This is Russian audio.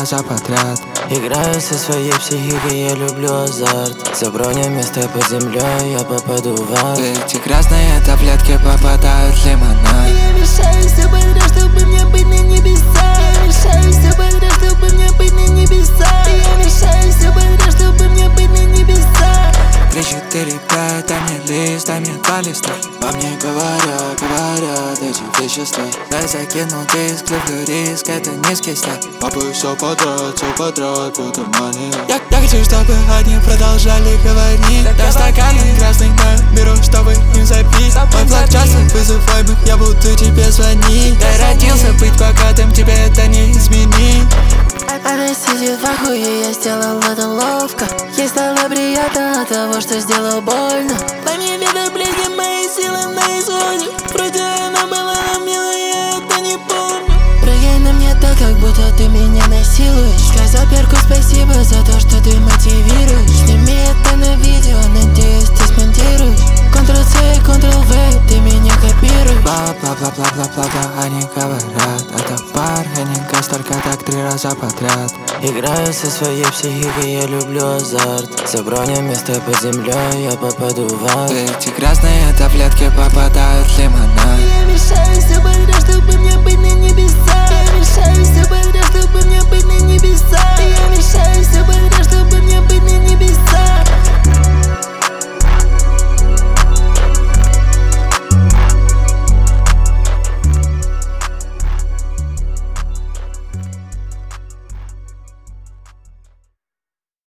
раза подряд. Играю со своей психикой, я люблю азарт. За броню место под землей, я попаду в ад. Эти красные таблетки попадают в лимонад. Я мешаю все подряд, чтобы мне быть на небесах. Я мешаю все подряд, чтобы мне быть на небесах. Я мешаю все подряд, чтобы мне быть на небесах. 3, 4, 5, дай мне лист, дай мне 2 листа. По мне говорят эти вещества. Дай закину диск, люблю риск, это низкий старт. Попой все подряд, будто мания. Я хочу, чтобы они продолжали говорить. Дай стаканы красных наберу, чтобы им запить. Мой план часто вызываемых, я буду тебе звонить. Я родился быть богатым, тебе это не изменить. Она сидит в ахуе, я сделал это ловко. Ей стало приятно от того, что сделал больно. По мне видно близки мои силы на исходе. Вроде она была милая, я это не помню. Прыгай на мне так, как будто ты меня насилуешь. Сказал перку спасибо за то, что ты мотивируешь. Сними это на видео, надеюсь, ты смонтируешь. Ctrl-C, Ctrl-V, ты меня копируешь. Бла-бла-бла-бла-бла-бла, они говорят. Это бар, а не газ, только так 3 раза подряд. Играю со своей психикой, я люблю азарт. За броню место под землей, я попаду в ад. Эти красные таблетки попадают в лимонад. Я мешаю все подряд, чтобы мне быть на небесах. Я мешаю все подряд, чтобы мне быть на небесах.